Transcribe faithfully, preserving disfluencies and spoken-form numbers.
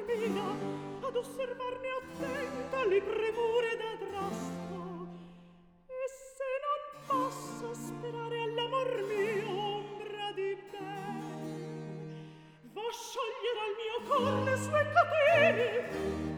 carmina, ad osservarne attenta le premure d'adrasto. E se non posso sperare all'amor mio ombra di bene, va sciogliere al mio cor le sue catene,